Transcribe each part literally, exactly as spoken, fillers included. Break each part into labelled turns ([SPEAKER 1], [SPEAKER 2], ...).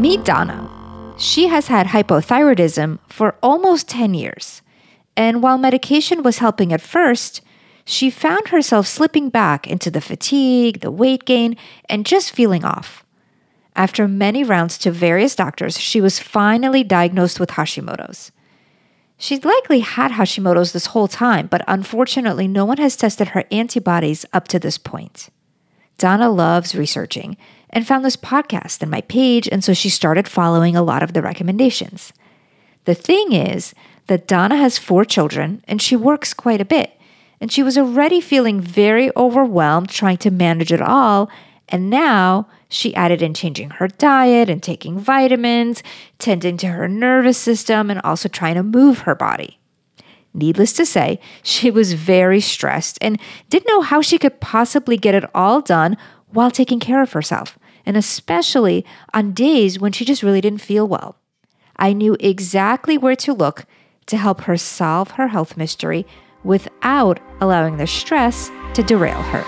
[SPEAKER 1] Meet Donna. She has had hypothyroidism for almost ten years. And while medication was helping at first, she found herself slipping back into the fatigue, the weight gain, and just feeling off. After many rounds to various doctors, she was finally diagnosed with Hashimoto's. She'd likely had Hashimoto's this whole time, but unfortunately, no one has tested her antibodies up to this point. Donna loves researching and found this podcast and my page, and so she started following a lot of the recommendations. The thing is that Donna has four children and she works quite a bit, and she was already feeling very overwhelmed trying to manage it all, and now she added in changing her diet and taking vitamins, tending to her nervous system, and also trying to move her body. Needless to say, she was very stressed and didn't know how she could possibly get it all done while taking care of herself, and especially on days when she just really didn't feel well. I knew exactly where to look to help her solve her health mystery without allowing the stress to derail her.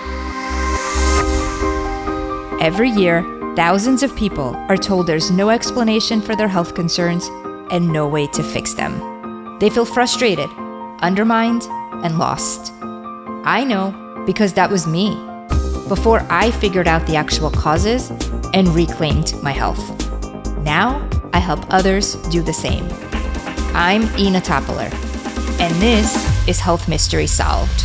[SPEAKER 1] Every year, thousands of people are told there's no explanation for their health concerns and no way to fix them. They feel frustrated, undermined, and lost. I know because that was me before I figured out the actual causes and reclaimed my health. Now, I help others do the same. I'm Ina Toppler, and this is Health Mystery Solved.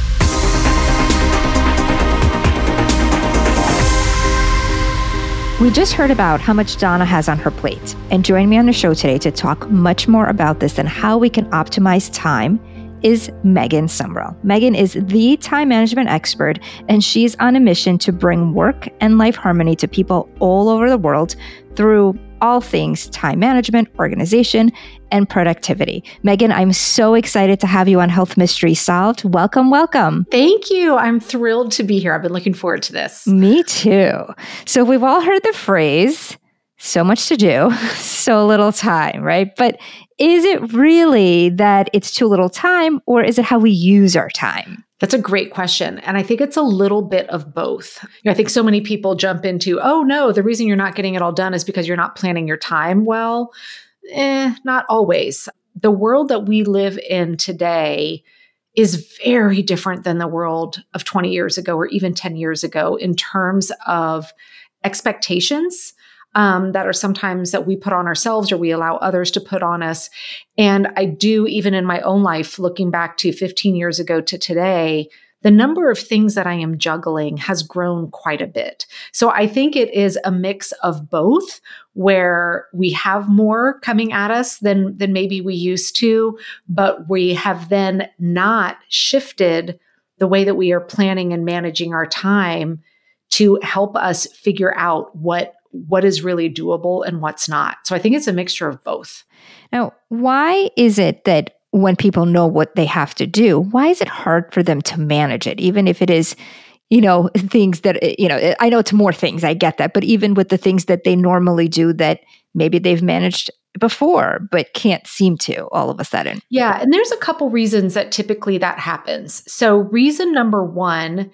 [SPEAKER 1] We just heard about how much Donna has on her plate, and joining me on the show today to talk much more about this and how we can optimize time is Megan Sumrell. Megan is the time management expert, and she's on a mission to bring work and life harmony to people all over the world through all things time management, organization, and productivity. Megan, I'm so excited to have you on Health Mystery Solved. Welcome, welcome.
[SPEAKER 2] Thank you. I'm thrilled to be here. I've been looking forward to this.
[SPEAKER 1] Me too. So we've all heard the phrase, so much to do, so little time, right? But is it really that it's too little time, or is it how we use our time?
[SPEAKER 2] That's a great question. And I think it's a little bit of both. You know, I think so many people jump into, oh no, the reason you're not getting it all done is because you're not planning your time well. Eh, not always. The world that we live in today is very different than the world of twenty years ago or even ten years ago in terms of expectations um, that are sometimes that we put on ourselves or we allow others to put on us. And I do, even in my own life, looking back to fifteen years ago to today, the number of things that I am juggling has grown quite a bit. So I think it is a mix of both, where we have more coming at us than, than maybe we used to, but we have then not shifted the way that we are planning and managing our time to help us figure out what what is really doable and what's not. So I think it's a mixture of both.
[SPEAKER 1] Now, why is it that when people know what they have to do, why is it hard for them to manage it? Even if it is, you know, things that, you know, I know it's more things, I get that, but even with the things that they normally do that maybe they've managed before, but can't seem to all of a sudden.
[SPEAKER 2] Yeah. And there's a couple reasons that typically that happens. So reason number one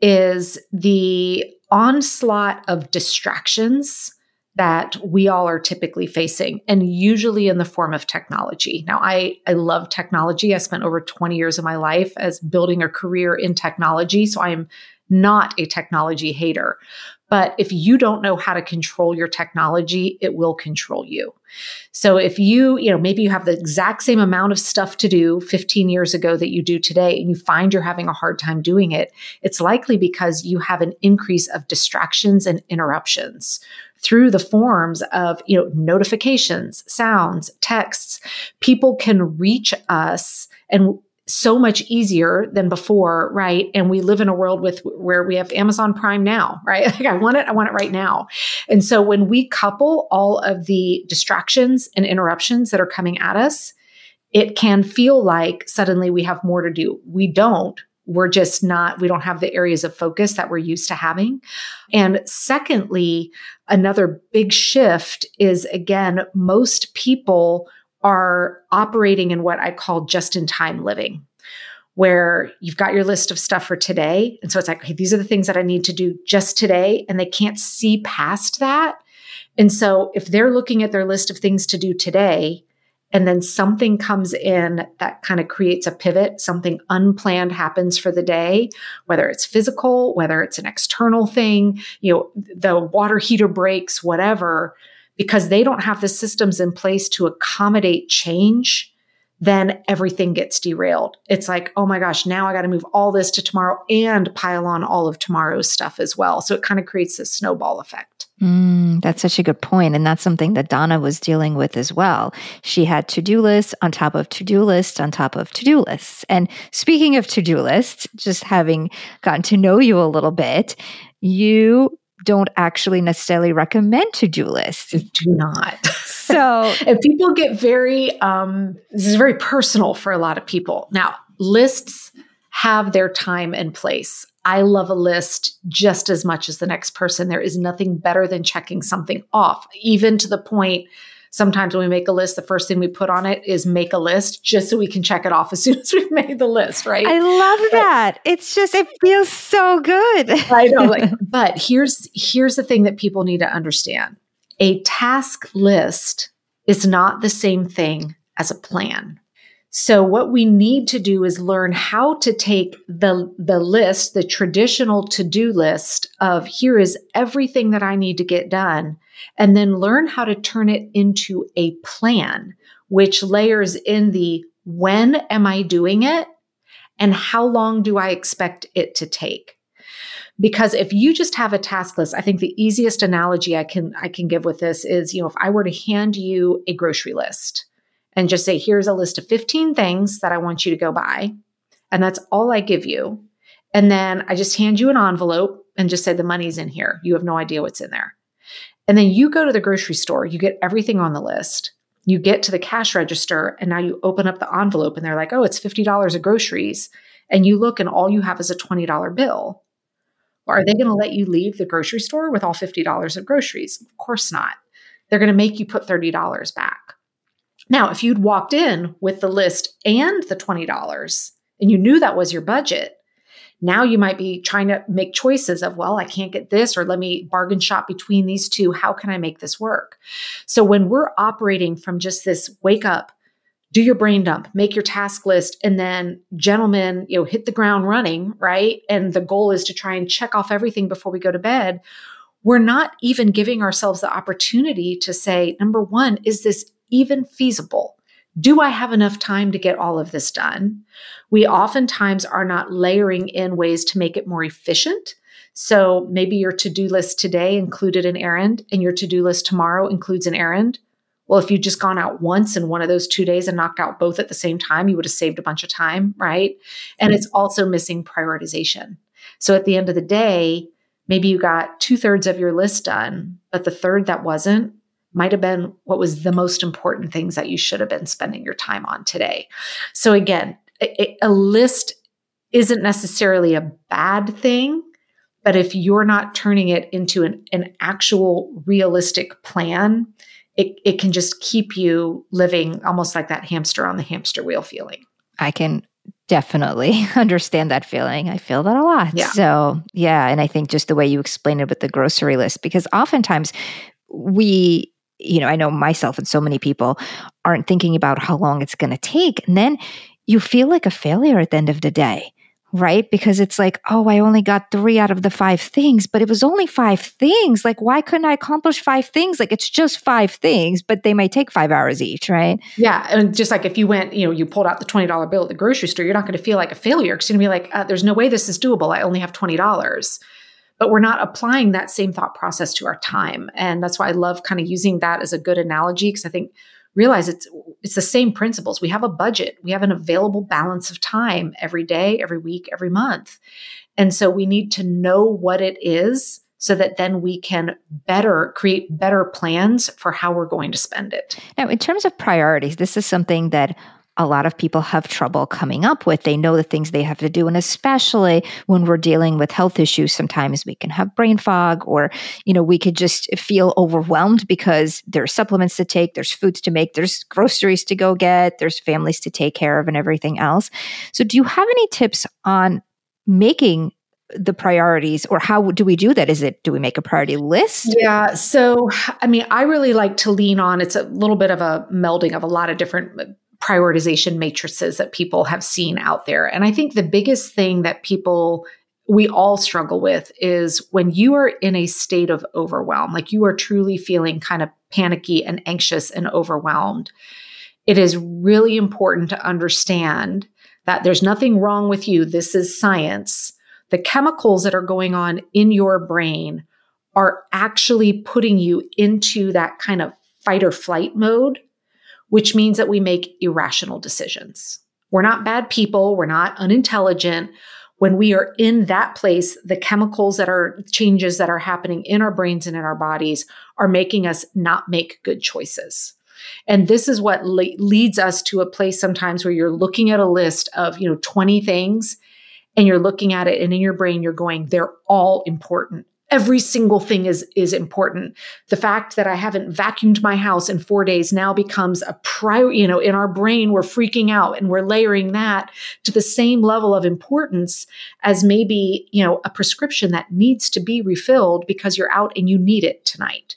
[SPEAKER 2] is the onslaught of distractions that we all are typically facing, and usually in the form of technology. Now, I, I love technology. I spent over twenty years of my life as building a career in technology, so I am not a technology hater. But if you don't know how to control your technology, it will control you. So if you, you know, maybe you have the exact same amount of stuff to do fifteen years ago that you do today, and you find you're having a hard time doing it, it's likely because you have an increase of distractions and interruptions through the forms of, you know, notifications, sounds, texts. People can reach us and so much easier than before, right? And we live in a world with where we have Amazon Prime now, right? Like I want it, I want it right now. And so when we couple all of the distractions and interruptions that are coming at us, it can feel like suddenly we have more to do. We don't. We're just not, we don't have the areas of focus that we're used to having. And secondly, another big shift is, again, most people are operating in what I call just-in-time living, where you've got your list of stuff for today. And so it's like, okay, these are the things that I need to do just today. And they can't see past that And so if they're looking at their list of things to do today, and then something comes in that kind of creates a pivot, something unplanned happens for the day, whether it's physical, whether it's an external thing, you know, the water heater breaks, whatever, because they don't have the systems in place to accommodate change, then everything gets derailed. It's like, oh my gosh, now I got to move all this to tomorrow and pile on all of tomorrow's stuff as well. So it kind of creates this snowball effect.
[SPEAKER 1] Mm, that's such a good point. And that's something that Donna was dealing with as well. She had to-do lists on top of to-do lists on top of to-do lists. And speaking of to-do lists, just having gotten to know you a little bit, you don't actually necessarily recommend to-do lists.
[SPEAKER 2] Do not.
[SPEAKER 1] So,
[SPEAKER 2] and people get very, um, this is very personal for a lot of people. Now, lists have their time and place. I love a list just as much as the next person. There is nothing better than checking something off, even to the point sometimes when we make a list, the first thing we put on it is make a list just so we can check it off as soon as we've made the list, right?
[SPEAKER 1] I love but, that. It's just, it feels so good.
[SPEAKER 2] I know. Like, but here's, here's the thing that people need to understand. A task list is not the same thing as a plan. So what we need to do is learn how to take the, the list, the traditional to-do list of here is everything that I need to get done, and then learn how to turn it into a plan, which layers in the when am I doing it and how long do I expect it to take? Because if you just have a task list, I think the easiest analogy I can I can give with this is, you know, if I were to hand you a grocery list and just say, here's a list of fifteen things that I want you to go buy, and that's all I give you. And then I just hand you an envelope and just say the money's in here. You have no idea what's in there. And then you go to the grocery store, you get everything on the list. You get to the cash register and now you open up the envelope and they're like, oh, it's fifty dollars of groceries. And you look and all you have is a twenty dollars bill. Are they going to let you leave the grocery store with all fifty dollars of groceries? Of course not. They're going to make you put thirty dollars back. Now, if you'd walked in with the list and the twenty dollars and you knew that was your budget, now you might be trying to make choices of, well, I can't get this, or let me bargain shop between these two. How can I make this work? So when we're operating from just this wake up, do your brain dump, make your task list, and then gentlemen, you know, hit the ground running, right? And the goal is to try and check off everything before we go to bed. We're not even giving ourselves the opportunity to say, number one, is this even feasible? Do I have enough time to get all of this done? We oftentimes are not layering in ways to make it more efficient. So maybe your to-do list today included an errand and your to-do list tomorrow includes an errand. Well, if you'd just gone out once in one of those two days and knocked out both at the same time, you would have saved a bunch of time, right? And it's also missing prioritization. So at the end of the day, maybe you got two thirds of your list done, but the third that wasn't might have been what was the most important things that you should have been spending your time on today. So again, a, a list isn't necessarily a bad thing, but if you're not turning it into an, an actual realistic plan, It, it can just keep you living almost like that hamster on the hamster wheel feeling.
[SPEAKER 1] I can definitely understand that feeling. I feel that a lot.
[SPEAKER 2] Yeah.
[SPEAKER 1] So, yeah. And I think just the way you explained it with the grocery list, because oftentimes we, you know, I know myself and so many people aren't thinking about how long it's going to take. And then you feel like a failure at the end of the day. Right? Because it's like, oh, I only got three out of the five things, but it was only five things. Like, why couldn't I accomplish five things? Like, it's just five things, but they might take five hours each, right?
[SPEAKER 2] Yeah. And just like if you went, you know, you pulled out the twenty dollars bill at the grocery store, you're not going to feel like a failure because you're going to be like, uh, there's no way this is doable. I only have twenty dollars. But we're not applying that same thought process to our time. And that's why I love kind of using that as a good analogy, because I think realize it's it's the same principles. We have a budget. We have an available balance of time every day, every week, every month. And so we need to know what it is so that then we can better create better plans for how we're going to spend it.
[SPEAKER 1] Now, in terms of priorities, this is something that a lot of people have trouble coming up with. They know the things they have to do. And especially when we're dealing with health issues, sometimes we can have brain fog, or, you know, we could just feel overwhelmed because there's supplements to take, there's foods to make, there's groceries to go get, there's families to take care of and everything else. So do you have any tips on making the priorities, or how do we do that? Is it, do we make a priority list?
[SPEAKER 2] Yeah. So, I mean, I really like to lean on, it's a little bit of a melding of a lot of different prioritization matrices that people have seen out there. And I think the biggest thing that people, we all struggle with is when you are in a state of overwhelm, like you are truly feeling kind of panicky and anxious and overwhelmed. It is really important to understand that there's nothing wrong with you. This is science. The chemicals that are going on in your brain are actually putting you into that kind of fight or flight mode, which means that we make irrational decisions. We're not bad people. We're not unintelligent. When we are in that place, the chemicals that are changes that are happening in our brains and in our bodies are making us not make good choices. And this is what le- leads us to a place sometimes where you're looking at a list of, you know, twenty things, and you're looking at it, and in your brain, you're going, they're all important. Every single thing is, is important. The fact that I haven't vacuumed my house in four days now becomes a prior, you know, in our brain, we're freaking out and we're layering that to the same level of importance as maybe, you know, a prescription that needs to be refilled because you're out and you need it tonight.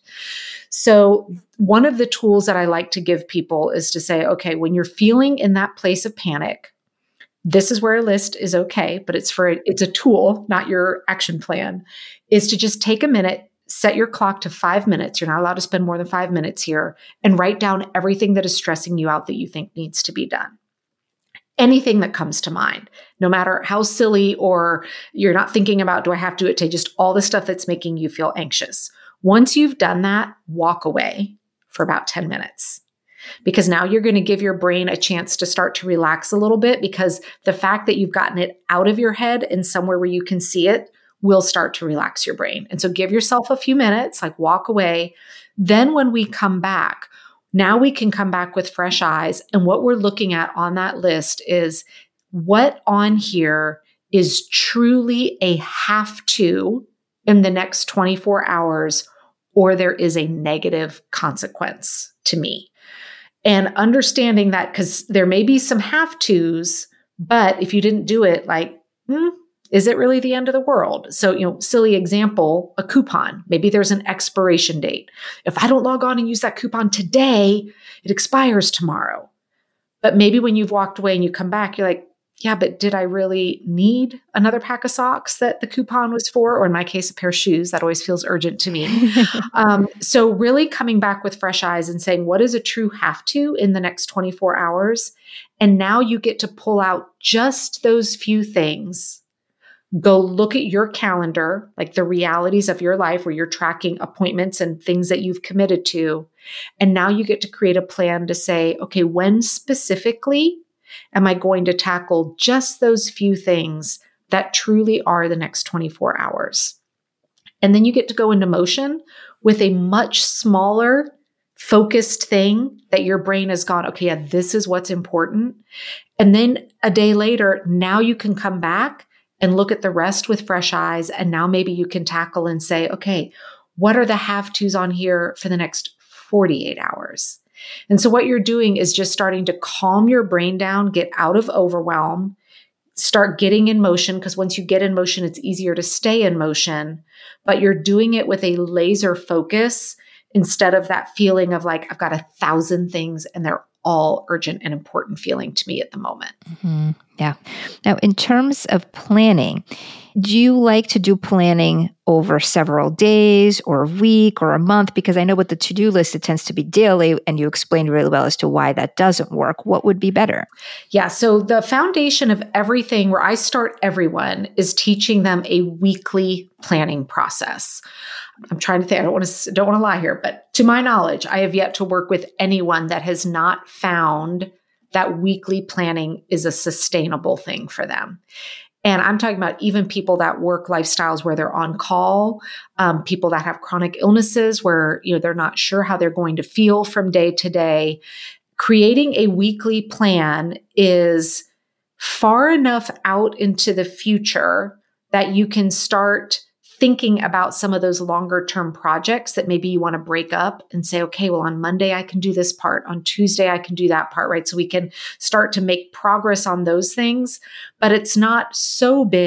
[SPEAKER 2] So one of the tools that I like to give people is to say, okay, when you're feeling in that place of panic, this is where a list is okay, but it's for, it's a tool, not your action plan, is to just take a minute, set your clock to five minutes. You're not allowed to spend more than five minutes here, and write down everything that is stressing you out that you think needs to be done. Anything that comes to mind, no matter how silly or you're not thinking about, do I have to do it today? Just all the stuff that's making you feel anxious. Once you've done that, walk away for about ten minutes. Because now you're going to give your brain a chance to start to relax a little bit, because the fact that you've gotten it out of your head and somewhere where you can see it will start to relax your brain. And so give yourself a few minutes, like walk away. Then when we come back, now we can come back with fresh eyes. And what we're looking at on that list is what on here is truly a have to in the next twenty-four hours, or there is a negative consequence to me. And understanding that, because there may be some have tos, but if you didn't do it, like, hmm, is it really the end of the world? So, you know, silly example, a coupon. Maybe there's an expiration date. If I don't log on and use that coupon today, it expires tomorrow. But maybe when you've walked away and you come back, you're like, yeah, but did I really need another pack of socks that the coupon was for? Or in my case, a pair of shoes. That always feels urgent to me. um, so really coming back with fresh eyes and saying, what is a true have to in the next twenty-four hours? And now you get to pull out just those few things. Go look at your calendar, like the realities of your life where you're tracking appointments and things that you've committed to. And now you get to create a plan to say, okay, when specifically am I going to tackle just those few things that truly are the next twenty-four hours? And then you get to go into motion with a much smaller, focused thing that your brain has gone, okay, yeah, this is what's important. And then a day later, now you can come back and look at the rest with fresh eyes. And now maybe you can tackle and say, okay, what are the have-tos on here for the next forty-eight hours? And so what you're doing is just starting to calm your brain down, get out of overwhelm, start getting in motion, because once you get in motion, it's easier to stay in motion, but you're doing it with a laser focus instead of that feeling of like, I've got a thousand things and they're all urgent and important feeling to me at the moment.
[SPEAKER 1] Mm-hmm. Yeah. Now, in terms of planning, do you like to do planning over several days or a week or a month? Because I know with the to-do list, it tends to be daily, and you explained really well as to why that doesn't work. What would be better?
[SPEAKER 2] Yeah. So the foundation of everything where I start everyone is teaching them a weekly planning process. I'm trying to think, I don't want to, don't want to lie here, but to my knowledge, I have yet to work with anyone that has not found that weekly planning is a sustainable thing for them. And I'm talking about even people that work lifestyles where they're on call, um, people that have chronic illnesses where, you know, they're not sure how they're going to feel from day to day. Creating a weekly plan is far enough out into the future that you can start thinking about some of those longer term projects that maybe you want to break up and say, okay, well, on Monday, I can do this part. On Tuesday, I can do that part, right? So we can start to make progress on those things, but it's not so big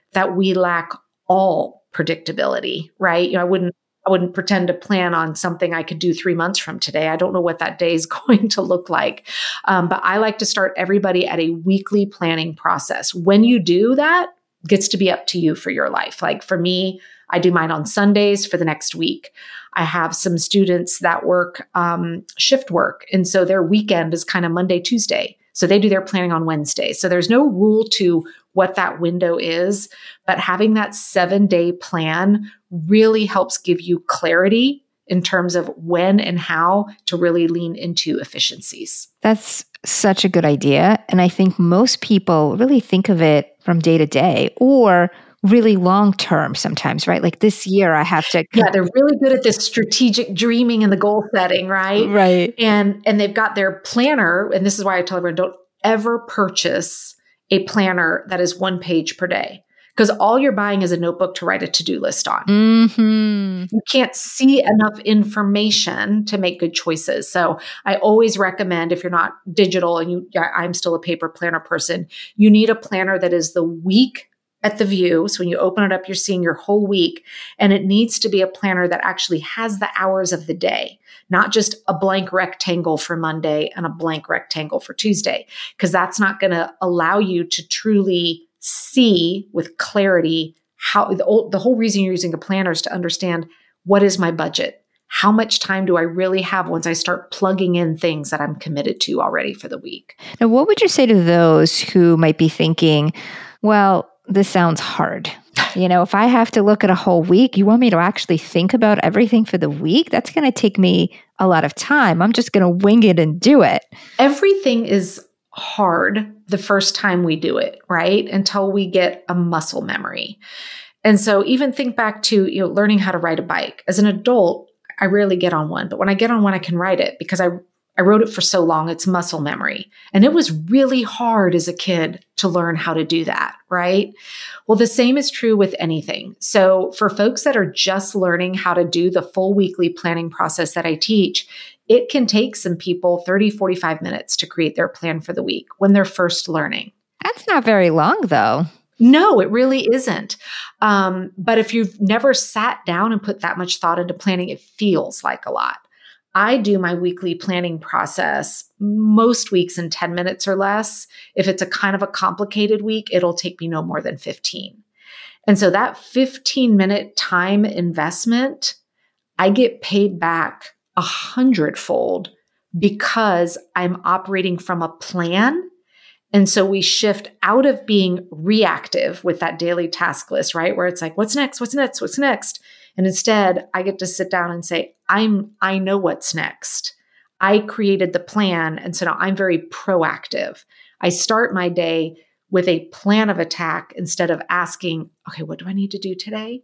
[SPEAKER 2] that we lack all predictability, right? You know, I wouldn't I wouldn't pretend to plan on something I could do three months from today. I don't know what that day is going to look like. Um, but I like to start everybody at a weekly planning process. When you do that, gets to be up to you for your life. Like for me, I do mine on Sundays for the next week. I have some students that work um, shift work. And so their weekend is kind of Monday, Tuesday. So they do their planning on Wednesday. So there's no rule to what that window is, but having that seven day plan really helps give you clarity in terms of when and how to really lean into efficiencies.
[SPEAKER 1] That's such a good idea. And I think most people really think of it from day to day or really long term sometimes, right? Like this year I have to.
[SPEAKER 2] Yeah, they're really good at this strategic dreaming and the goal setting, right?
[SPEAKER 1] Right.
[SPEAKER 2] And and they've got their planner. And this is why I tell everyone, don't ever purchase a planner that is one page per day. Because all you're buying is a notebook to write a to-do list on.
[SPEAKER 1] Mm-hmm.
[SPEAKER 2] You can't see enough information to make good choices. So I always recommend, if you're not digital and you, I'm still a paper planner person, you need a planner that is the week at the view. So when you open it up, you're seeing your whole week. And it needs to be a planner that actually has the hours of the day, not just a blank rectangle for Monday and a blank rectangle for Tuesday, because that's not going to allow you to truly see with clarity how the, the whole reason you're using a planner is to understand, what is my budget? How much time do I really have once I start plugging in things that I'm committed to already for the week?
[SPEAKER 1] Now, what would you say to those who might be thinking, well, this sounds hard. You know, if I have to look at a whole week, you want me to actually think about everything for the week? That's going to take me a lot of time. I'm just going to wing it and do it.
[SPEAKER 2] Everything is hard the first time we do it, right? Until we get a muscle memory. And so even think back to, you know, learning how to ride a bike. As an adult, I rarely get on one, but when I get on one, I can ride it because I I rode it for so long, it's muscle memory. And it was really hard as a kid to learn how to do that, right? Well, the same is true with anything. So for folks that are just learning how to do the full weekly planning process that I teach, it can take some people thirty, forty-five minutes to create their plan for the week when they're first learning.
[SPEAKER 1] That's not very long, though.
[SPEAKER 2] No, it really isn't. Um, but if you've never sat down and put that much thought into planning, it feels like a lot. I do my weekly planning process most weeks in ten minutes or less. If it's a kind of a complicated week, it'll take me no more than fifteen. And so that fifteen minute time investment, I get paid back a hundredfold because I'm operating from a plan. And so we shift out of being reactive with that daily task list, right? Where it's like, what's next? What's next? What's next? And instead, I get to sit down and say, I'm, I know what's next. I created the plan. And so now I'm very proactive. I start my day with a plan of attack instead of asking, okay, what do I need to do today?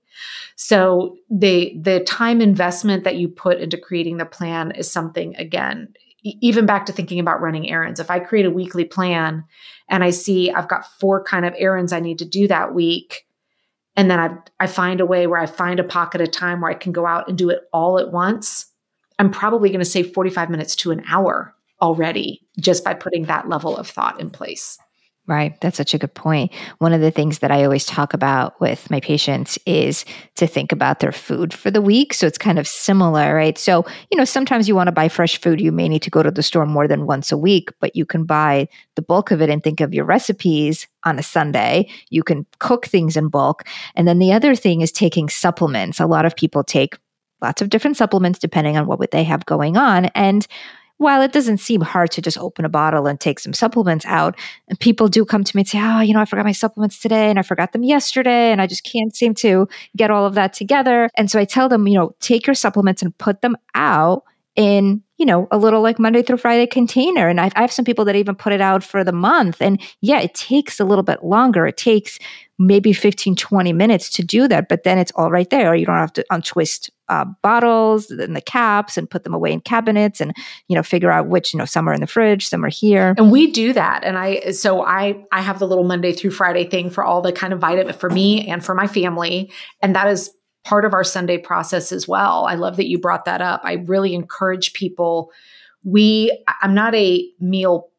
[SPEAKER 2] So the, the time investment that you put into creating the plan is something, again, even back to thinking about running errands. If I create a weekly plan and I see I've got four kind of errands I need to do that week, and then I, I find a way where I find a pocket of time where I can go out and do it all at once, I'm probably going to save forty-five minutes to an hour already just by putting that level of thought in place.
[SPEAKER 1] Right. That's such a good point. One of the things that I always talk about with my patients is to think about their food for the week. So it's kind of similar, right? So, you know, sometimes you want to buy fresh food. You may need to go to the store more than once a week, but you can buy the bulk of it and think of your recipes on a Sunday. You can cook things in bulk. And then the other thing is taking supplements. A lot of people take lots of different supplements depending on what they have going on. And while it doesn't seem hard to just open a bottle and take some supplements out, people do come to me and say, oh, you know, I forgot my supplements today and I forgot them yesterday and I just can't seem to get all of that together. And so I tell them, you know, take your supplements and put them out in, you know, a little like Monday through Friday container. And I, I have some people that even put it out for the month. And yeah, it takes a little bit longer. It takes maybe fifteen, twenty minutes to do that, but then it's all right there. You don't have to untwist uh, bottles and the caps and put them away in cabinets and, you know, figure out which, you know, some are in the fridge, some are here.
[SPEAKER 2] And we do that. And I, so I, I have the little Monday through Friday thing for all the kind of vitamin for me and for my family. And that is part of our Sunday process as well. I love that you brought that up. I really encourage people. We, I'm not a meal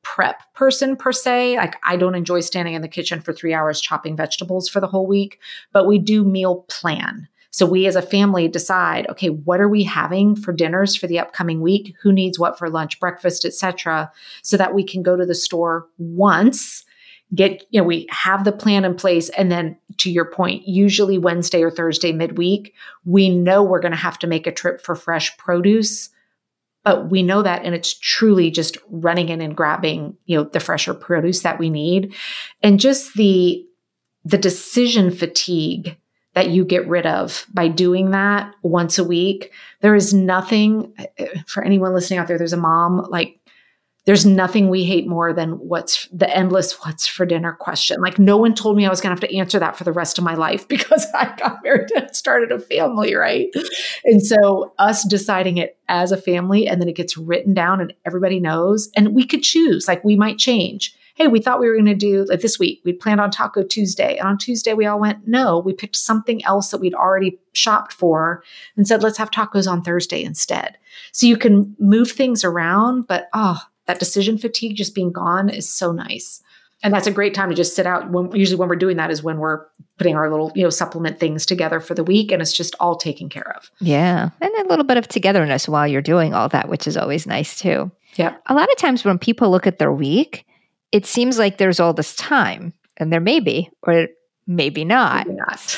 [SPEAKER 2] prep person per se. Like I don't enjoy standing in the kitchen for three hours chopping vegetables for the whole week, but we do meal plan. So we as a family decide, okay, what are we having for dinners for the upcoming week? Who needs what for lunch, breakfast, et cetera, so that we can go to the store once, get, you know, we have the plan in place. And then to your point, usually Wednesday or Thursday midweek, we know we're going to have to make a trip for fresh produce, but we know that. And it's truly just running in and grabbing, you know, the fresher produce that we need. And just the, the decision fatigue that you get rid of by doing that once a week. There is nothing, for anyone listening out there, there's a mom, like there's nothing we hate more than what's the endless what's for dinner question. Like no one told me I was going to have to answer that for the rest of my life because I got married and started a family, right? And so us deciding it as a family and then it gets written down and everybody knows, and we could choose, like we might change. Hey, we thought we were going to do like this week, we'd planned on Taco Tuesday. And on Tuesday, we all went, no, we picked something else that we'd already shopped for and said, let's have tacos on Thursday instead. So you can move things around, but oh, that decision fatigue just being gone is so nice. And that's a great time to just sit out. When, usually when we're doing that is when we're putting our little, you know, supplement things together for the week and it's just all taken care of.
[SPEAKER 1] Yeah. And a little bit of togetherness while you're doing all that, which is always nice too.
[SPEAKER 2] Yeah.
[SPEAKER 1] A lot of times when people look at their week, it seems like there's all this time, and there may be, or maybe not.
[SPEAKER 2] Maybe not.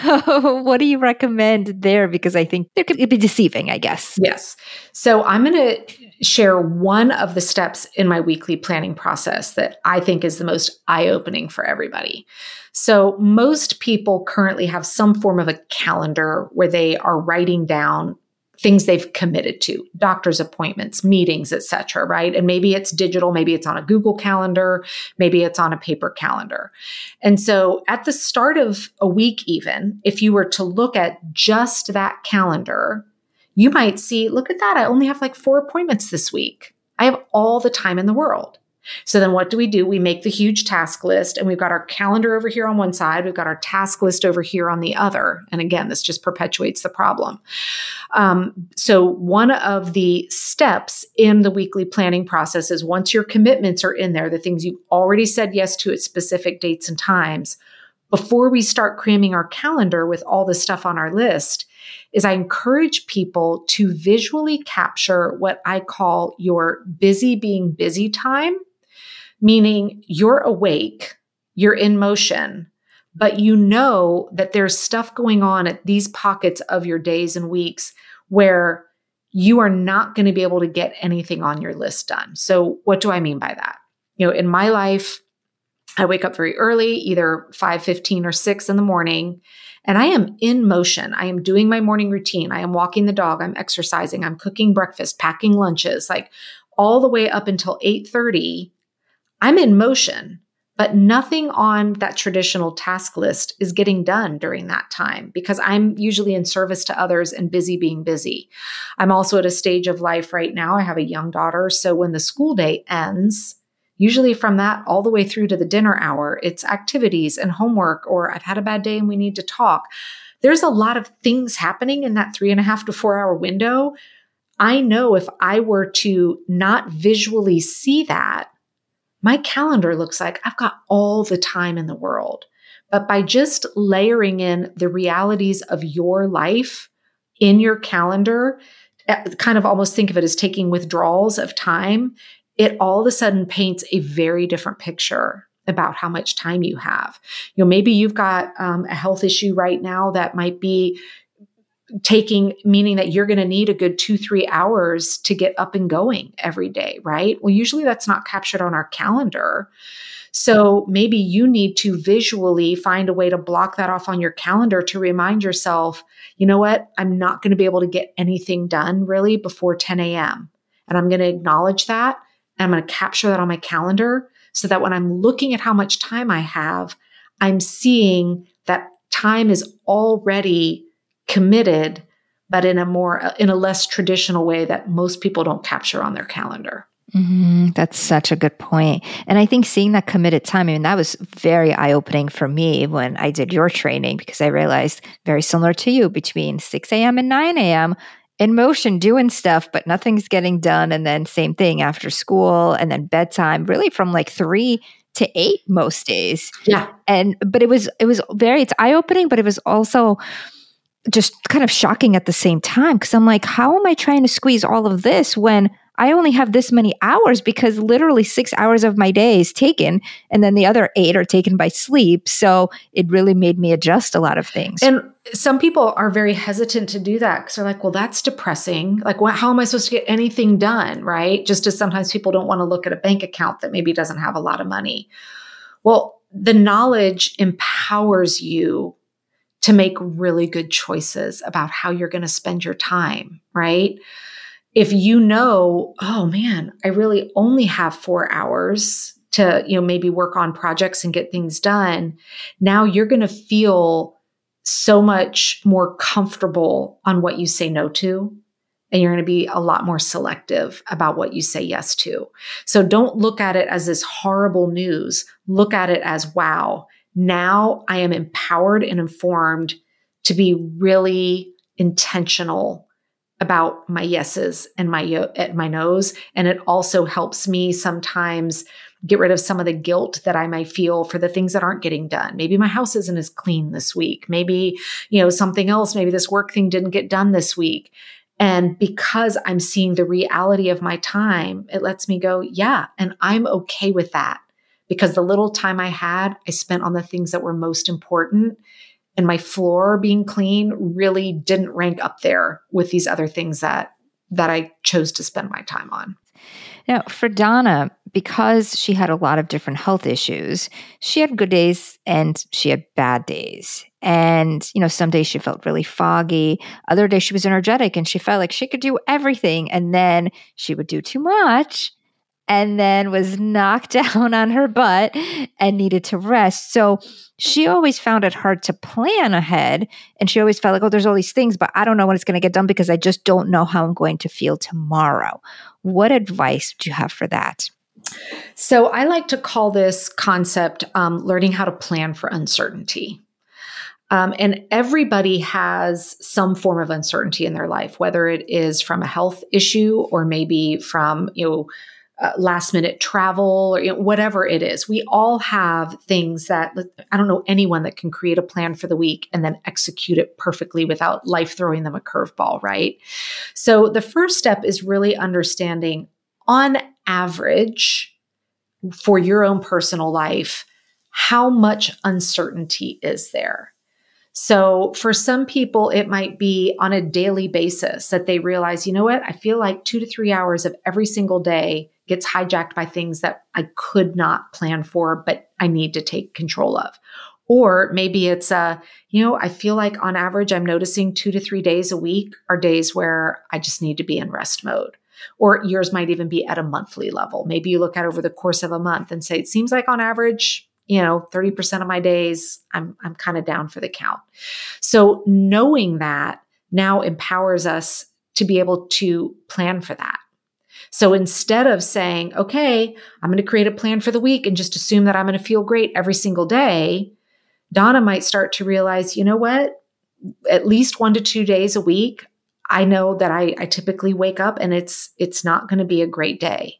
[SPEAKER 1] So what do you recommend there? Because I think there could be deceiving, I guess.
[SPEAKER 2] Yes. So I'm going to share one of the steps in my weekly planning process that I think is the most eye-opening for everybody. So most people currently have some form of a calendar where they are writing down things they've committed to, doctor's appointments, meetings, et cetera, right? And maybe it's digital, maybe it's on a Google Calendar, maybe it's on a paper calendar. And so at the start of a week even, if you were to look at just that calendar, you might see, look at that, I only have like four appointments this week. I have all the time in the world. So then what do we do? We make the huge task list and we've got our calendar over here on one side. We've got our task list over here on the other. And again, this just perpetuates the problem. Um, so one of the steps in the weekly planning process is once your commitments are in there, the things you already said yes to at specific dates and times, before we start cramming our calendar with all the stuff on our list, is I encourage people to visually capture what I call your busy being busy time. Meaning you're awake, you're in motion, but you know that there's stuff going on at these pockets of your days and weeks where you are not going to be able to get anything on your list done. So what do I mean by that? You know, in my life, I wake up very early, either five fifteen or six in the morning, and I am in motion. I am doing my morning routine. I am walking the dog. I'm exercising. I'm cooking breakfast, packing lunches, like all the way up until eight thirty. I'm in motion, but nothing on that traditional task list is getting done during that time because I'm usually in service to others and busy being busy. I'm also at a stage of life right now. I have a young daughter. So when the school day ends, usually from that all the way through to the dinner hour, it's activities and homework, or I've had a bad day and we need to talk. There's a lot of things happening in that three and a half to four hour window. I know if I were to not visually see that, my calendar looks like I've got all the time in the world. But by just layering in the realities of your life in your calendar, kind of almost think of it as taking withdrawals of time, it all of a sudden paints a very different picture about how much time you have. You know, maybe you've got um, a health issue right now that might be taking, meaning that you're going to need a good two, three hours to get up and going every day, right? Well, usually that's not captured on our calendar. So maybe you need to visually find a way to block that off on your calendar to remind yourself, you know what? I'm not going to be able to get anything done really before ten a.m. And I'm going to acknowledge that. And I'm going to capture that on my calendar so that when I'm looking at how much time I have, I'm seeing that time is already committed, but in a more, in a less traditional way that most people don't capture on their calendar.
[SPEAKER 1] Mm-hmm. That's such a good point. And I think seeing that committed time, I mean, that was very eye-opening for me when I did your training, because I realized very similar to you, between six a.m. and nine a.m., in motion doing stuff, but nothing's getting done. And then same thing after school and then bedtime, really from like three to eight most days.
[SPEAKER 2] Yeah.
[SPEAKER 1] And, but it was, it was very, it's eye opening, but it was also just kind of shocking at the same time. Cause I'm like, how am I trying to squeeze all of this when I only have this many hours? Because literally six hours of my day is taken and then the other eight are taken by sleep. So it really made me adjust a lot of things.
[SPEAKER 2] And some people are very hesitant to do that because they're like, well, that's depressing. Like, what, how am I supposed to get anything done? Right. Just as sometimes people don't want to look at a bank account that maybe doesn't have a lot of money. Well, the knowledge empowers you to make really good choices about how you're going to spend your time, right? If you know, oh man, I really only have four hours to, you know, maybe work on projects and get things done. Now you're going to feel so much more comfortable on what you say no to. And you're going to be a lot more selective about what you say yes to. So don't look at it as this horrible news. Look at it as, wow, now I am empowered and informed to be really intentional about my yeses and my yo- at my no's. And it also helps me sometimes get rid of some of the guilt that I might feel for the things that aren't getting done. Maybe my house isn't as clean this week. Maybe, you know, something else, maybe this work thing didn't get done this week. And because I'm seeing the reality of my time, it lets me go, yeah, and I'm okay with that. Because the little time I had, I spent on the things that were most important. And my floor being clean really didn't rank up there with these other things that that I chose to spend my time on.
[SPEAKER 1] Now, for Donna, because she had a lot of different health issues, she had good days and she had bad days. And, you know, some days she felt really foggy. Other days she was energetic and she felt like she could do everything. And then she would do too much and then was knocked down on her butt and needed to rest. So she always found it hard to plan ahead. And she always felt like, oh, there's all these things, but I don't know when it's going to get done because I just don't know how I'm going to feel tomorrow. What advice do you have for that?
[SPEAKER 2] So I like to call this concept um, learning how to plan for uncertainty. Um, and everybody has some form of uncertainty in their life, whether it is from a health issue or maybe from, you know, Uh, last minute travel or you know, whatever it is. We all have things that I don't know anyone that can create a plan for the week and then execute it perfectly without life throwing them a curveball, right? So the first step is really understanding on average for your own personal life, how much uncertainty is there? So for some people, it might be on a daily basis that they realize, you know what, I feel like two to three hours of every single day gets hijacked by things that I could not plan for, but I need to take control of. Or maybe it's, uh, you know, I feel like on average, I'm noticing two to three days a week are days where I just need to be in rest mode. Or yours might even be at a monthly level. Maybe you look at over the course of a month and say, it seems like on average, you know, thirty percent of my days, I'm, I'm kind of down for the count. So knowing that now empowers us to be able to plan for that. So instead of saying, okay, I'm going to create a plan for the week and just assume that I'm going to feel great every single day, Donna might start to realize, you know what, at least one to two days a week, I know that I, I typically wake up and it's, it's not going to be a great day.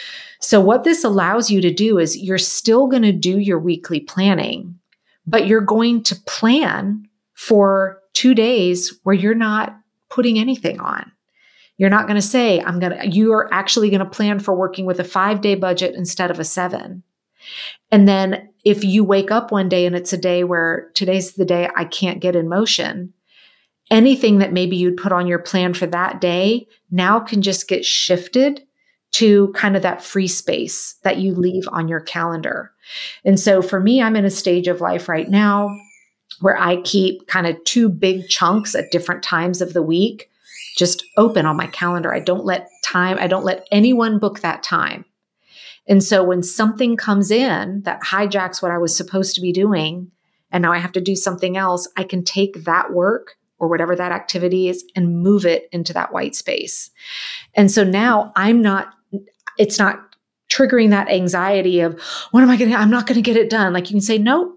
[SPEAKER 2] So what this allows you to do is you're still going to do your weekly planning, but you're going to plan for two days where you're not putting anything on. You're not going to say, I'm going to, you are actually going to plan for working with a five day budget instead of a seven. And then if you wake up one day and it's a day where today's the day I can't get in motion, anything that maybe you'd put on your plan for that day now can just get shifted to kind of that free space that you leave on your calendar. And so for me, I'm in a stage of life right now where I keep kind of two big chunks at different times of the week just open on my calendar. I don't let time, I don't let anyone book that time. And so when something comes in that hijacks what I was supposed to be doing, and now I have to do something else, I can take that work or whatever that activity is and move it into that white space. And so now I'm not, it's not triggering that anxiety of, what am I going to, I'm not going to get it done. Like you can say, no,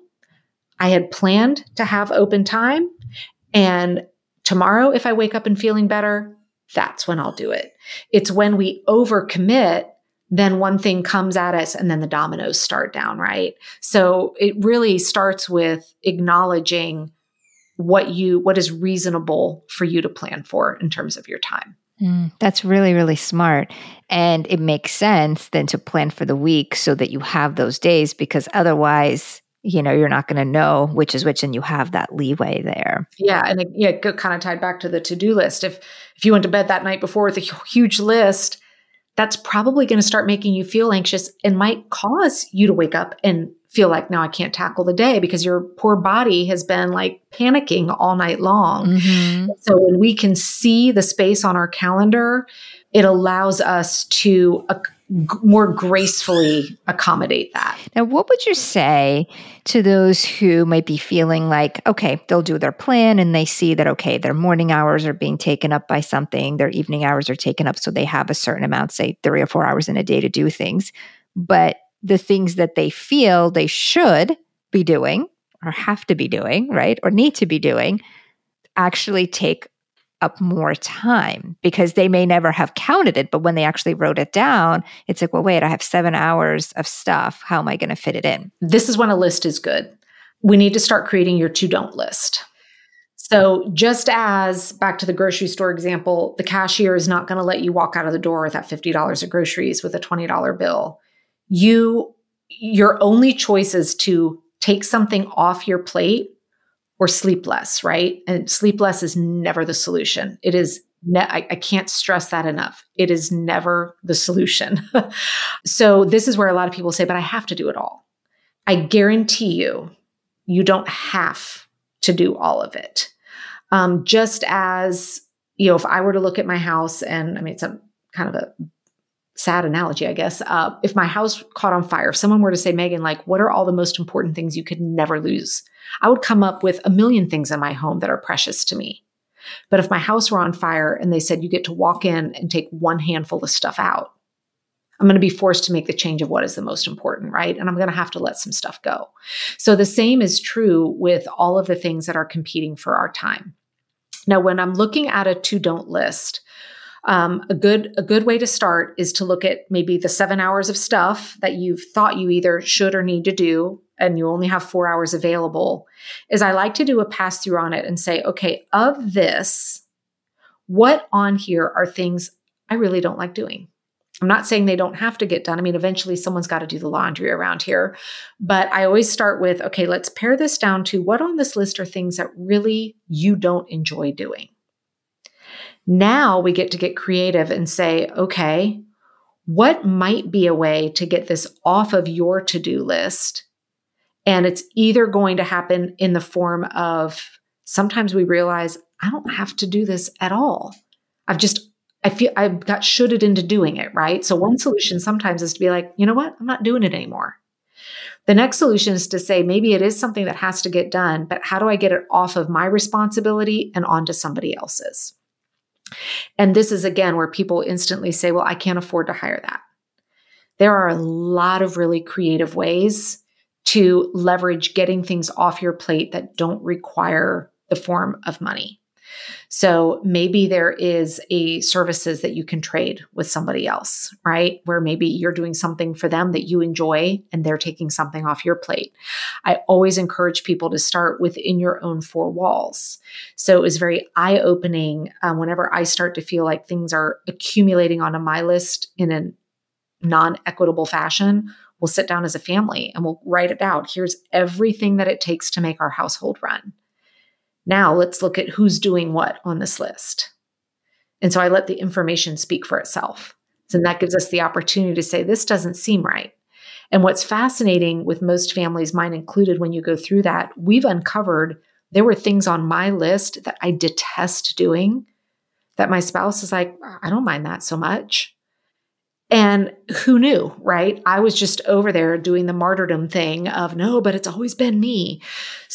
[SPEAKER 2] I had planned to have open time. And tomorrow, if I wake up and feeling better, that's when I'll do it. It's when we overcommit, then one thing comes at us and then the dominoes start down, right? So it really starts with acknowledging what you, what is reasonable for you to plan for in terms of your time.
[SPEAKER 1] Mm, that's really, really smart. And it makes sense then to plan for the week so that you have those days, because otherwise, you know, you're not going to know which is which and you have that leeway there.
[SPEAKER 2] Yeah. And it, yeah, it kind of tied back to the to-do list. If, if you went to bed that night before with a huge list, that's probably going to start making you feel anxious and might cause you to wake up and feel like, now I can't tackle the day because your poor body has been like panicking all night long. Mm-hmm. So when we can see the space on our calendar, it allows us to uh, g- more gracefully accommodate that.
[SPEAKER 1] Now, what would you say to those who might be feeling like, okay, they'll do their plan and they see that, okay, their morning hours are being taken up by something, their evening hours are taken up, so they have a certain amount, say three or four hours in a day to do things, but the things that they feel they should be doing or have to be doing, right, or need to be doing, actually take up more time because they may never have counted it. But when they actually wrote it down, it's like, well, wait, I have seven hours of stuff. How am I going to fit it in?
[SPEAKER 2] This is when a list is good. We need to start creating your to-don't list. So just as back to the grocery store example, the cashier is not going to let you walk out of the door with that fifty dollars of groceries with a twenty dollars bill. You, your only choice is to take something off your plate or sleep less, right? And sleep less is never the solution. It is, ne- I, I can't stress that enough. It is never the solution. So this is where a lot of people say, but I have to do it all. I guarantee you, you don't have to do all of it. Um, just as, you know, if I were to look at my house and I mean, it's a kind of a sad analogy, I guess. Uh, if my house caught on fire, if someone were to say, Megan, like, what are all the most important things you could never lose? I would come up with a million things in my home that are precious to me. But if my house were on fire and they said, you get to walk in and take one handful of stuff out, I'm going to be forced to make the change of what is the most important, right? And I'm going to have to let some stuff go. So the same is true with all of the things that are competing for our time. Now, when I'm looking at a to-don't list, Um, a good a good way to start is to look at maybe the seven hours of stuff that you've thought you either should or need to do, and you only have four hours available. Is I like to do a pass through on it and say, okay, of this, what on here are things I really don't like doing? I'm not saying they don't have to get done. I mean, eventually someone's got to do the laundry around here. But I always start with, okay, let's pare this down to what on this list are things that really you don't enjoy doing. Now we get to get creative and say, okay, what might be a way to get this off of your to-do list? And it's either going to happen in the form of sometimes we realize I don't have to do this at all. I've just, I feel I've got shoulded into doing it, right? So one solution sometimes is to be like, you know what? I'm not doing it anymore. The next solution is to say, maybe it is something that has to get done, but how do I get it off of my responsibility and onto somebody else's? And this is, again, where people instantly say, well, I can't afford to hire that. There are a lot of really creative ways to leverage getting things off your plate that don't require the form of money. So maybe there is a services that you can trade with somebody else, right? Where maybe you're doing something for them that you enjoy and they're taking something off your plate. I always encourage people to start within your own four walls. So it was very eye-opening uh, whenever I start to feel like things are accumulating onto my list in a non-equitable fashion. We'll sit down as a family and we'll write it out. Here's everything that it takes to make our household run. Now let's look at who's doing what on this list. And so I let the information speak for itself. So that gives us the opportunity to say, this doesn't seem right. And what's fascinating with most families, mine included, when you go through that, we've uncovered there were things on my list that I detest doing that my spouse is like, I don't mind that so much. And who knew, right? I was just over there doing the martyrdom thing of, no, but it's always been me.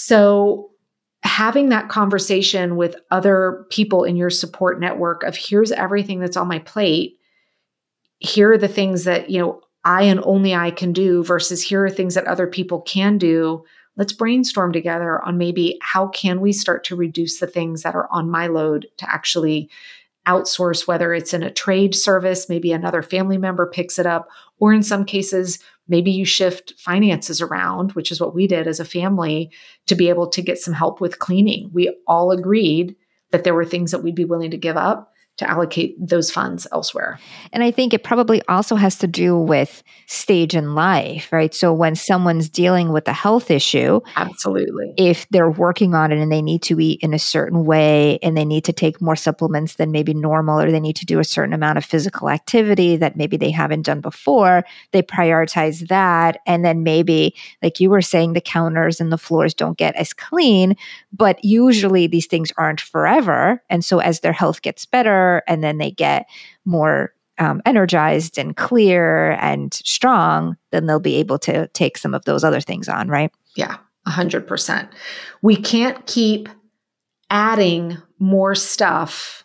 [SPEAKER 2] So having that conversation with other people in your support network of here's everything that's on my plate. Here are the things that, you know, I and only I can do versus here are things that other people can do. Let's brainstorm together on maybe how can we start to reduce the things that are on my load to actually outsource, whether it's in a trade service, maybe another family member picks it up, or in some cases, maybe you shift finances around, which is what we did as a family, to be able to get some help with cleaning. We all agreed that there were things that we'd be willing to give up to allocate those funds elsewhere.
[SPEAKER 1] And I think it probably also has to do with stage in life, right? So when someone's dealing with a health issue,
[SPEAKER 2] absolutely,
[SPEAKER 1] if they're working on it and they need to eat in a certain way and they need to take more supplements than maybe normal, or they need to do a certain amount of physical activity that maybe they haven't done before, they prioritize that. And then maybe, like you were saying, the counters and the floors don't get as clean, but usually these things aren't forever. And so as their health gets better, and then they get more um, energized and clear and strong, then they'll be able to take some of those other things on, right?
[SPEAKER 2] Yeah, one hundred percent. We can't keep adding more stuff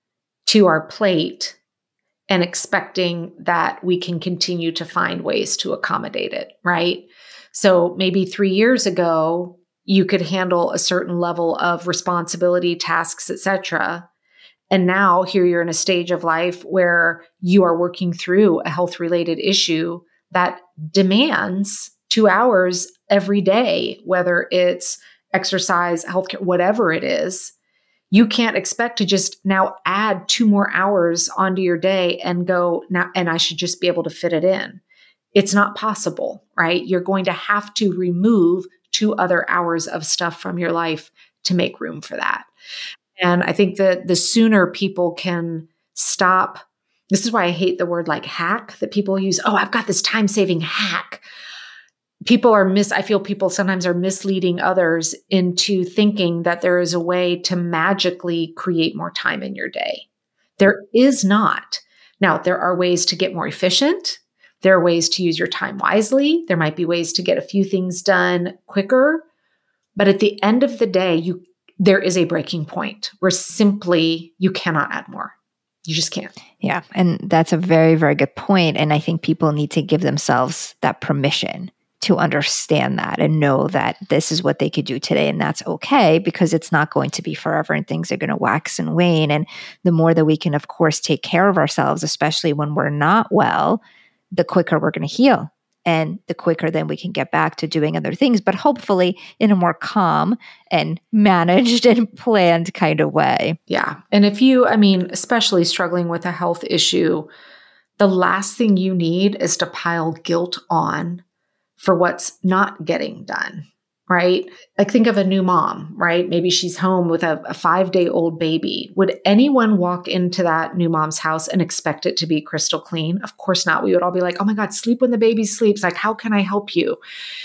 [SPEAKER 2] to our plate and expecting that we can continue to find ways to accommodate it, right? So maybe three years ago, you could handle a certain level of responsibility, tasks, et cetera. And now here you're in a stage of life where you are working through a health-related issue that demands two hours every day, whether it's exercise, healthcare, whatever it is. You can't expect to just now add two more hours onto your day and go, now, and I should just be able to fit it in. It's not possible, right? You're going to have to remove two other hours of stuff from your life to make room for that. And I think that the sooner people can stop, this is why I hate the word like hack that people use. Oh, I've got this time-saving hack. People are mis, I feel people sometimes are misleading others into thinking that there is a way to magically create more time in your day. There is not. Now, there are ways to get more efficient. There are ways to use your time wisely. There might be ways to get a few things done quicker. But at the end of the day, you there is a breaking point where simply you cannot add more. You just can't.
[SPEAKER 1] Yeah. And that's a very, very good point. And I think people need to give themselves that permission to understand that and know that this is what they could do today. And that's okay, because it's not going to be forever and things are going to wax and wane. And the more that we can, of course, take care of ourselves, especially when we're not well, the quicker we're going to heal. And the quicker then we can get back to doing other things, but hopefully in a more calm and managed and planned kind of way.
[SPEAKER 2] Yeah. And if you, I mean, especially struggling with a health issue, the last thing you need is to pile guilt on for what's not getting done, right? Like think of a new mom, right? Maybe she's home with a, a five-day-old baby. Would anyone walk into that new mom's house and expect it to be crystal clean? Of course not. We would all be like, oh my God, sleep when the baby sleeps. Like, how can I help you?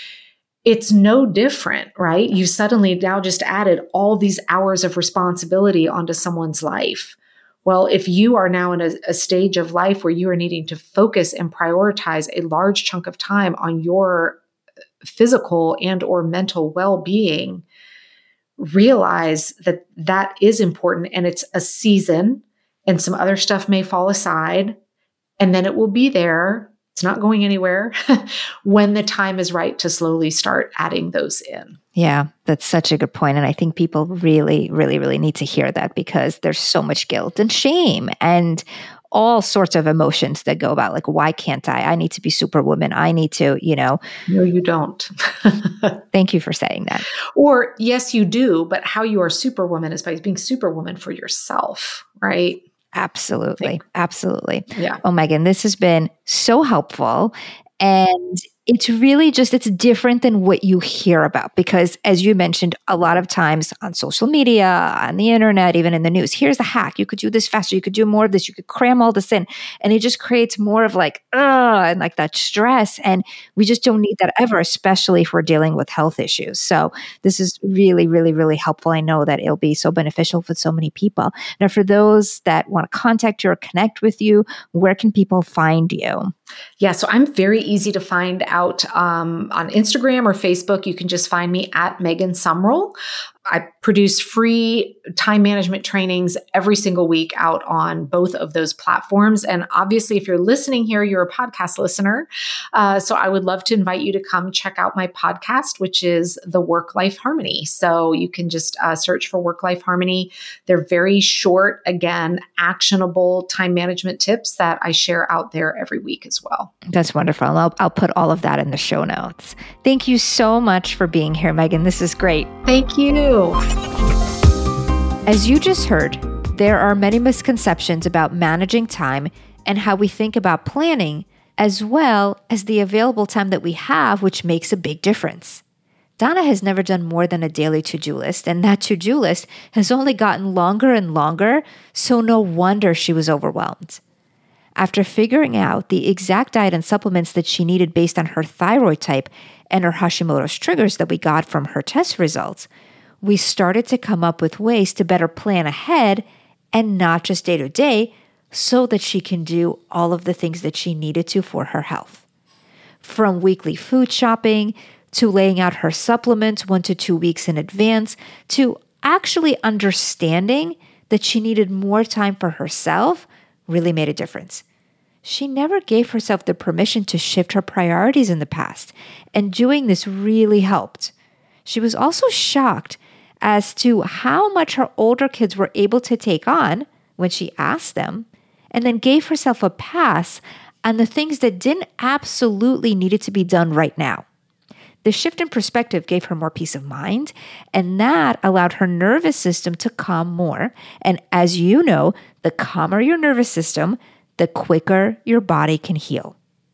[SPEAKER 2] It's no different, right? You suddenly now just added all these hours of responsibility onto someone's life. Well, if you are now in a, a stage of life where you are needing to focus and prioritize a large chunk of time on your physical and or mental well-being, realize that that is important and it's a season and some other stuff may fall aside and then it will be there. It's not going anywhere when the time is right to slowly start adding those in.
[SPEAKER 1] Yeah, that's such a good point. And I think people really, really, really need to hear that because there's so much guilt and shame and all sorts of emotions that go about like, why can't I? I need to be superwoman. I need to, you know.
[SPEAKER 2] No, you don't.
[SPEAKER 1] Thank you for saying that.
[SPEAKER 2] Or yes, you do. But how you are superwoman is by being superwoman for yourself, right?
[SPEAKER 1] Absolutely. Absolutely.
[SPEAKER 2] Yeah.
[SPEAKER 1] Oh, Megan, this has been so helpful. And it's really just, it's different than what you hear about because as you mentioned, a lot of times on social media, on the internet, even in the news, here's a hack. You could do this faster. You could do more of this. You could cram all this in. And it just creates more of like, ugh, and like that stress. And we just don't need that ever, especially if we're dealing with health issues. So this is really, really, really helpful. I know that it'll be so beneficial for so many people. Now, for those that want to contact you or connect with you, where can people find you?
[SPEAKER 2] Yeah, so I'm very easy to find out um, on Instagram or Facebook. You can just find me at Megan Sumrell. I produce free time management trainings every single week out on both of those platforms. And obviously, if you're listening here, you're a podcast listener. Uh, so I would love to invite you to come check out my podcast, which is The Work-Life Harmony. So you can just uh, search for Work-Life Harmony. They're very short, again, actionable time management tips that I share out there every week as well.
[SPEAKER 1] That's wonderful. I'll, I'll put all of that in the show notes. Thank you so much for being here, Megan. This is great.
[SPEAKER 2] Thank you.
[SPEAKER 1] As you just heard, there are many misconceptions about managing time and how we think about planning, as well as the available time that we have, which makes a big difference. Donna has never done more than a daily to-do list, and that to-do list has only gotten longer and longer, so no wonder she was overwhelmed. After figuring out the exact diet and supplements that she needed based on her thyroid type and her Hashimoto's triggers that we got from her test results, we started to come up with ways to better plan ahead and not just day to day, so that she can do all of the things that she needed to for her health. From weekly food shopping, to laying out her supplements one to two weeks in advance, to actually understanding that she needed more time for herself, really made a difference. She never gave herself the permission to shift her priorities in the past, and doing this really helped. She was also shocked as to how much her older kids were able to take on when she asked them, and then gave herself a pass on the things that didn't absolutely needed to be done right now. The shift in perspective gave her more peace of mind, and that allowed her nervous system to calm more. And as you know, the calmer your nervous system, the quicker your body can heal.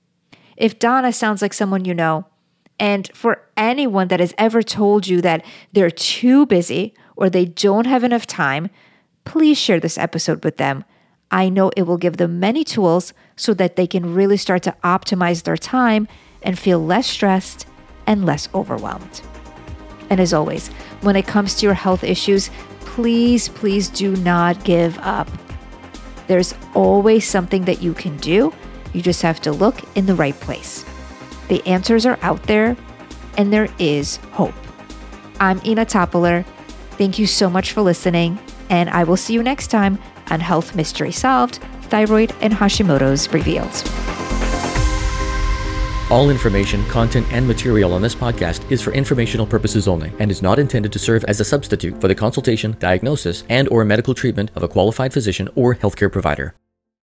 [SPEAKER 1] If Donna sounds like someone you know, and for anyone that has ever told you that they're too busy or they don't have enough time, please share this episode with them. I know it will give them many tools so that they can really start to optimize their time and feel less stressed and less overwhelmed. And as always, when it comes to your health issues, please, please do not give up. There's always something that you can do. You just have to look in the right place. The answers are out there, and there is hope. I'm Ina Toppler. Thank you so much for listening, and I will see you next time on Health Mystery Solved, Thyroid and Hashimoto's Revealed.
[SPEAKER 3] All information, content, and material on this podcast is for informational purposes only and is not intended to serve as a substitute for the consultation, diagnosis, and/or medical treatment of a qualified physician or healthcare provider.